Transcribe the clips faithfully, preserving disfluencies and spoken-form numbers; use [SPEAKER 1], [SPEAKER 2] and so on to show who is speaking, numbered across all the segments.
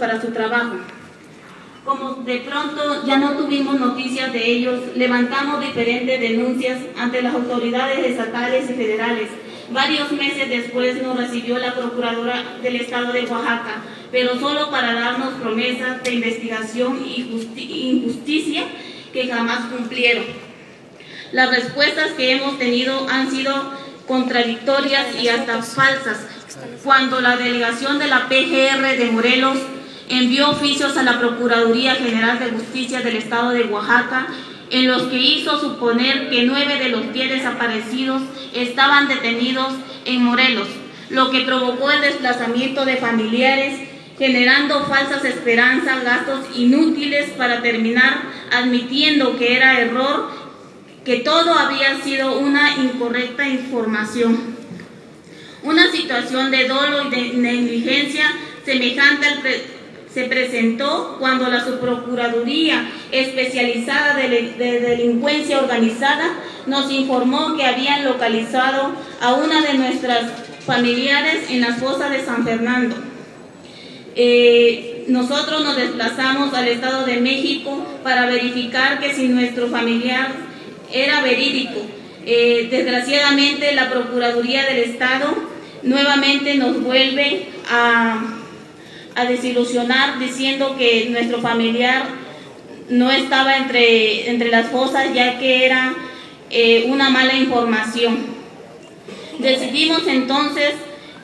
[SPEAKER 1] para su trabajo. Como de pronto ya no tuvimos noticias de ellos, levantamos diferentes denuncias ante las autoridades estatales y federales. Varios meses después nos recibió la Procuradora del Estado de Oaxaca, pero solo para darnos promesas de investigación y injusticia que jamás cumplieron. Las respuestas que hemos tenido han sido contradictorias y hasta falsas. Cuando la delegación de la P G R de Morelos envió oficios a la Procuraduría General de Justicia del Estado de Oaxaca, en los que hizo suponer que nueve de los diez desaparecidos estaban detenidos en Morelos, lo que provocó el desplazamiento de familiares, generando falsas esperanzas, gastos inútiles para terminar admitiendo que era error, que todo había sido una incorrecta información. Una situación de dolo y de negligencia semejante al pre se presentó cuando la Subprocuraduría Especializada de, de Delincuencia Organizada nos informó que habían localizado a una de nuestras familiares en las fosas de San Fernando. Eh, nosotros nos desplazamos al Estado de México para verificar que si nuestro familiar era verídico. Eh, desgraciadamente, la Procuraduría del Estado nuevamente nos vuelve a... a desilusionar diciendo que nuestro familiar no estaba entre, entre las fosas, ya que era eh, una mala información. Decidimos entonces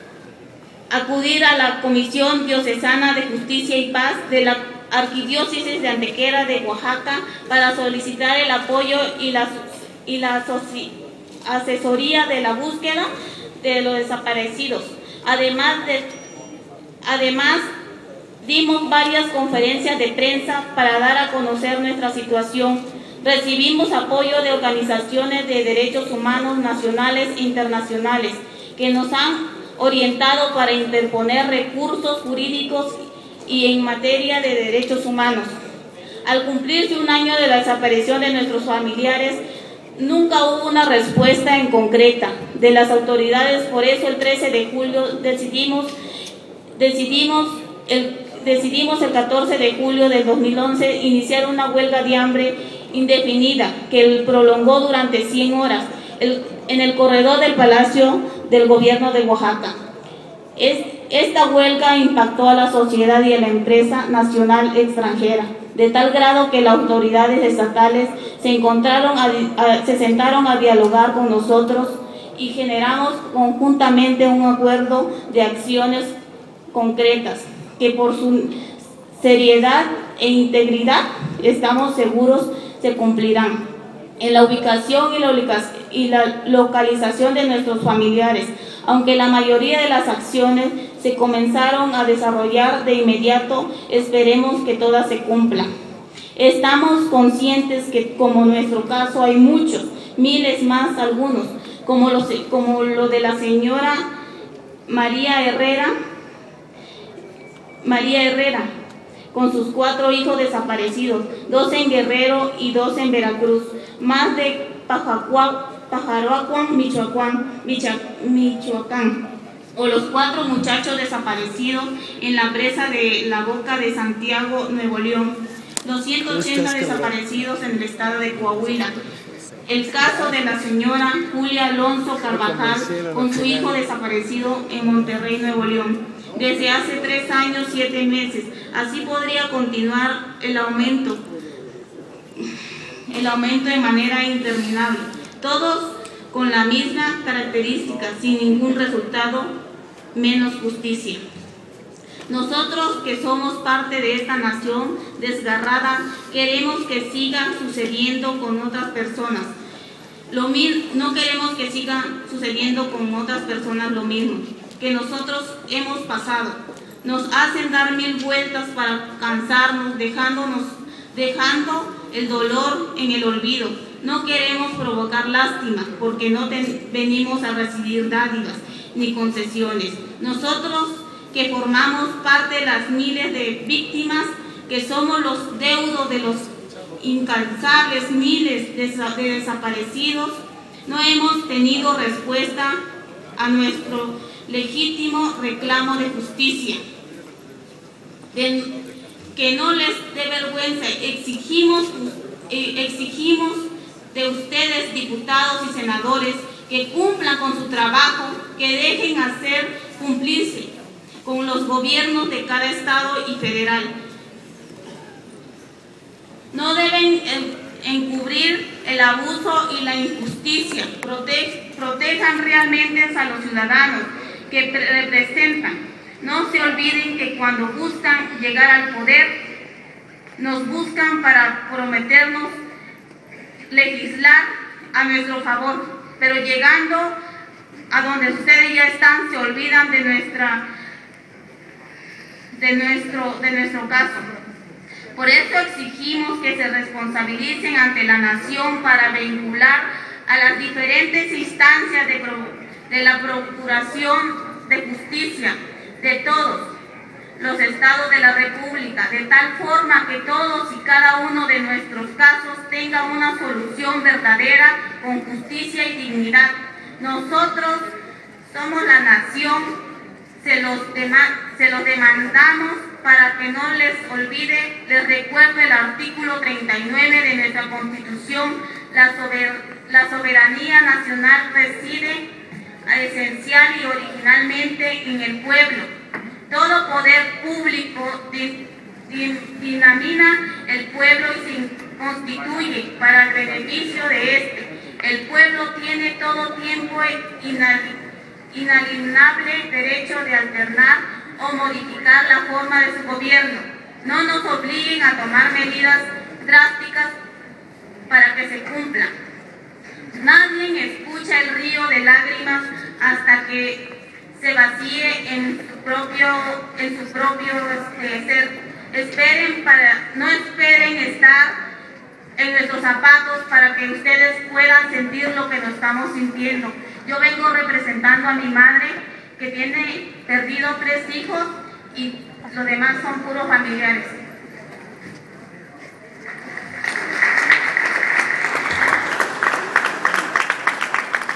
[SPEAKER 1] acudir a la Comisión Diocesana de Justicia y Paz de la Arquidiócesis de Antequera de Oaxaca para solicitar el apoyo y la, y la asesoría de la búsqueda de los desaparecidos. Además de Además, dimos varias conferencias de prensa para dar a conocer nuestra situación. Recibimos apoyo de organizaciones de derechos humanos nacionales e internacionales que nos han orientado para interponer recursos jurídicos y en materia de derechos humanos. Al cumplirse un año de la desaparición de nuestros familiares, nunca hubo una respuesta en concreta de las autoridades. Por eso el trece de julio decidimos Decidimos el, decidimos el catorce de julio del dos mil once iniciar una huelga de hambre indefinida que prolongó durante cien horas el, en el corredor del Palacio del Gobierno de Oaxaca. Es, esta huelga impactó a la sociedad y a la empresa nacional extranjera, de tal grado que las autoridades estatales se, encontraron a, a, se sentaron a dialogar con nosotros y generamos conjuntamente un acuerdo de acciones concretas que por su seriedad e integridad estamos seguros se cumplirán en la ubicación y la, y la localización de nuestros familiares, aunque la mayoría de las acciones se comenzaron a desarrollar de inmediato. Esperemos que todas se cumplan. Estamos conscientes que, como en nuestro caso, hay muchos, miles más, algunos, como, los, como lo de la señora María Herrera, María Herrera, con sus cuatro hijos desaparecidos, dos en Guerrero y dos en Veracruz, más de Pajaroacuán, Michoacán, Michoacán, o los cuatro muchachos desaparecidos en la presa de La Boca de Santiago, Nuevo León, los ciento ochenta desaparecidos en el estado de Coahuila. El caso de la señora Julia Alonso Carvajal con su hijo desaparecido en Monterrey, Nuevo León, desde hace tres años, siete meses. Así podría continuar el aumento, el aumento de manera interminable. Todos con la misma característica, sin ningún resultado, menos justicia. Nosotros, que somos parte de esta nación desgarrada, queremos que siga sucediendo con otras personas. Lo mismo, no queremos que siga sucediendo con otras personas lo mismo que nosotros hemos pasado. Nos hacen dar mil vueltas para cansarnos, dejándonos, dejando el dolor en el olvido. No queremos provocar lástima, porque no ten, venimos a recibir dádivas ni concesiones. Nosotros, que formamos parte de las miles de víctimas, que somos los deudos de los incansables miles de, de desaparecidos, no hemos tenido respuesta a nuestro legítimo reclamo de justicia. de, que no les dé vergüenza. Exigimos, exigimos de ustedes, diputados y senadores, que cumplan con su trabajo, que dejen hacer cumplirse con los gobiernos de cada estado y federal. No deben encubrir el abuso y la injusticia. Prote- protejan realmente a los ciudadanos que representan. No se olviden que cuando buscan llegar al poder, nos buscan para prometernos legislar a nuestro favor, pero llegando a donde ustedes ya están, se olvidan de nuestra de nuestro de nuestro caso. Por eso exigimos que se responsabilicen ante la nación para vincular a las diferentes instancias de, pro, de la Procuración de Justicia de todos los estados de la República, de tal forma que todos y cada uno de nuestros casos tenga una solución verdadera con justicia y dignidad. Nosotros somos la nación, se los, dema- se los demandamos para que no les olvide. Les recuerdo el artículo treinta y nueve de nuestra Constitución: la, sober- la soberanía nacional reside esencial y originalmente en el pueblo. Todo poder público di- di- dinamina el pueblo y se constituye para el beneficio de este. El pueblo tiene todo tiempo inali- inalienable derecho de alternar o modificar la forma de su gobierno. No nos obliguen a tomar medidas drásticas para que se cumplan. Nadie escucha el río de lágrimas hasta que se vacíe en su propio, en su propio este, ser. Esperen para, no esperen estar en nuestros zapatos para que ustedes puedan sentir lo que nos estamos sintiendo. Yo vengo representando a mi madre, que tiene perdido tres hijos y los demás son puros familiares.